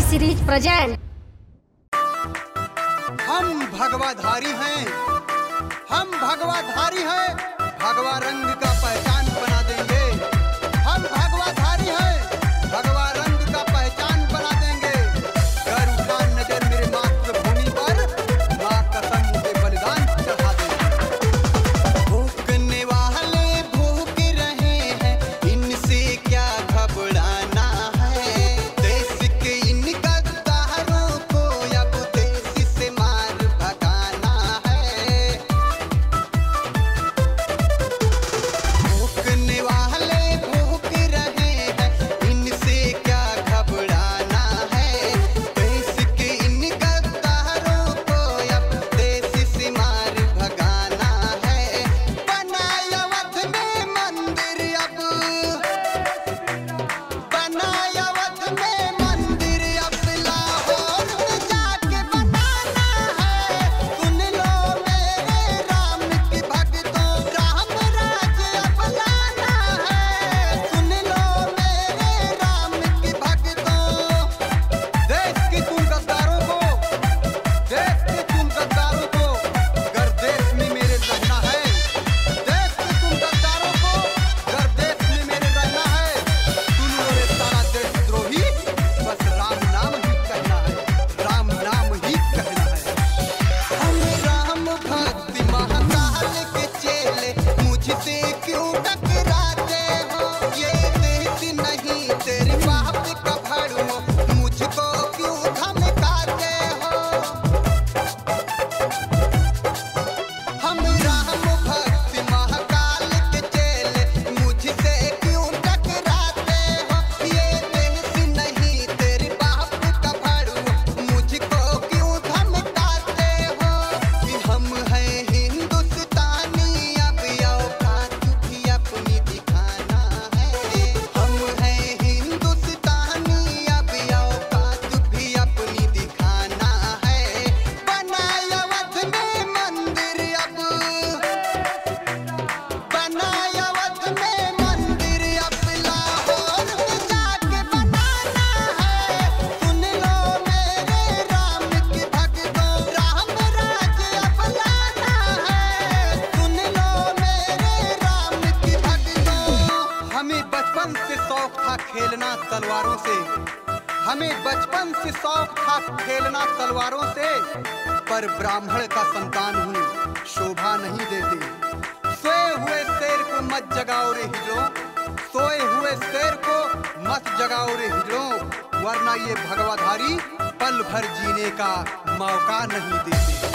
Series present. हम भगवाधारी हैं, हम भगवाधारी हैं, भगवा रंग का पहचान बना देंगे। हम भगवाधारी हैं, भगवा रंग का पहचान बना देंगे। कर उठा नजर मेरे मातृभूमि पर, माँ कसम उसे बलिदान चढ़ा देंगे। भूखने वाले भूख रहे हैं, इनसे क्या घबराना है। देश के इन गद्दारों को अब देश से मार भगाना है। भूखने वाले भूख रहे हैं, इनसे क्या घबराना है। देश के इन गद्दारों को अब देश से मार भगाना है। बनाया अवध में मंदिर, अब बनाया अवध में मंदिर, अब लाहौर में जाके बनाना है। सुन लो मेरे राम की भक्तों, राम राज्य अब लाना है। सुन लो मेरे राम की भक्तों, देश के तुम गद्दारों को, देश के तुम गद्दारों को अगर देश में मेरे रहना है। देश के तुम गद्दारों को अगर देश में मेरे रहना है। सुन लो रे सारा देशद्रोही, बस राम नाम ही कहना है, राम नाम ही कहना है। हम राम भक्ति महाकाल के चेले, मुझसे क्यों टकराते हो। ये देश नहीं तेरी बाप का भड़ो, मुझको क्यों धमकाते हो। हम राम भक्ति महाकाल के चेले, मुझसे क्यों टकराते हो। ये देश नहीं तेरे बाप का भड़ो, मुझको क्यों धमकाते हो। कि हम हैं हिंदुस्तानी, अब औकात भी अपनी दिखाना है। हम हैं हिंदुस्तानी, अब औकात भी अपनी दिखाना है। बनाया अवध में मंदिर, अब बनाया अवध में मंदिर, अब लाहौर में जाके बनाना है। सुन लो मेरे राम की भक्तों, राम राज्य अब लाना है। सुन लो मेरे राम की भक्तों। हमें बचपन से शौक था खेलना तलवारों से, हमें बचपन से शौक था खेलना तलवारों से। पर ब्राह्मण का संतान हूँ, शोभा नहीं देती। सोए हुए शेर को मत जगाओ रे हिजड़ों, सोए हुए शेर को मत जगाओ रे हिजड़ों, वरना ये भगवाधारी पल भर जीने का मौका नहीं देते।